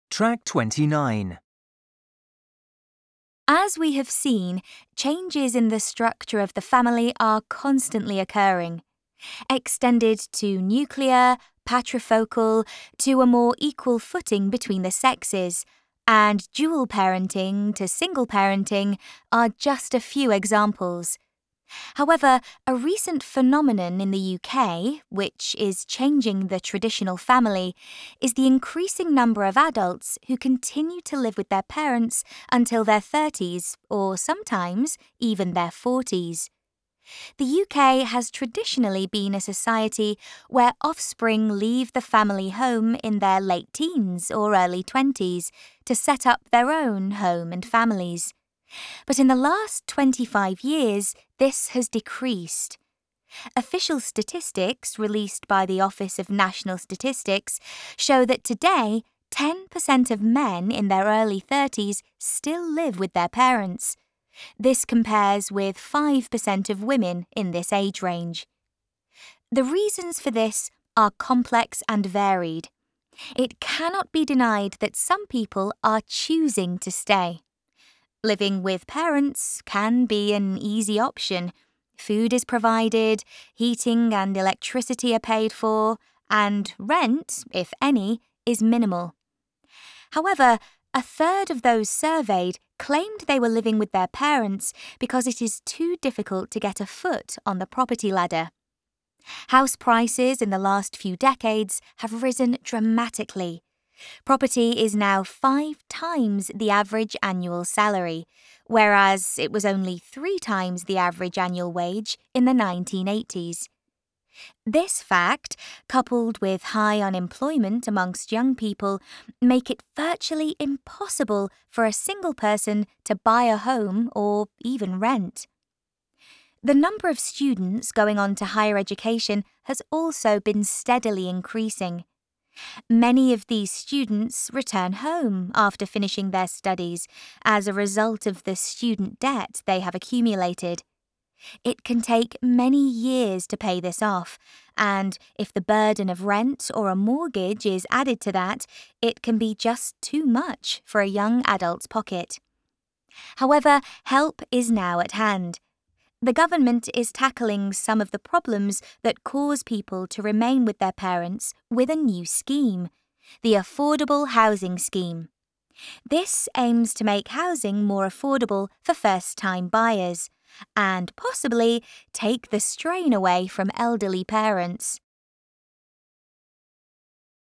Track 29. As we have seen, changes in the structure of the family are constantly occurring. Extended to nuclear, patrifocal, to a more equal footing between the sexes, and dual parenting to single parenting are just a few examples. However, a recent phenomenon in the UK, which is changing the traditional family, is the increasing number of adults who continue to live with their parents until their 30s or sometimes even their 40s. The UK has traditionally been a society where offspring leave the family home in their late teens or early 20s to set up their own home and families. But in the last 25 years, this has decreased. Official statistics released by the Office of National Statistics show that today, 10% of men in their early 30s still live with their parents. This compares with 5% of women in this age range. The reasons for this are complex and varied. It cannot be denied that some people are choosing to stay. Living with parents can be an easy option. Food is provided, heating and electricity are paid for, and rent, if any, is minimal. However, a third of those surveyed claimed they were living with their parents because it is too difficult to get a foot on the property ladder. House prices in the last few decades have risen dramatically. Property is now 5 times the average annual salary, whereas it was only 3 times the average annual wage in the 1980s. This fact, coupled with high unemployment amongst young people, make it virtually impossible for a single person to buy a home or even rent. The number of students going on to higher education has also been steadily increasing. Many of these students return home after finishing their studies as a result of the student debt they have accumulated. It can take many years to pay this off, and if the burden of rent or a mortgage is added to that, it can be just too much for a young adult's pocket. However, help is now at hand. The government is tackling some of the problems that cause people to remain with their parents with a new scheme, the Affordable Housing Scheme. This aims to make housing more affordable for first-time buyers and possibly take the strain away from elderly parents.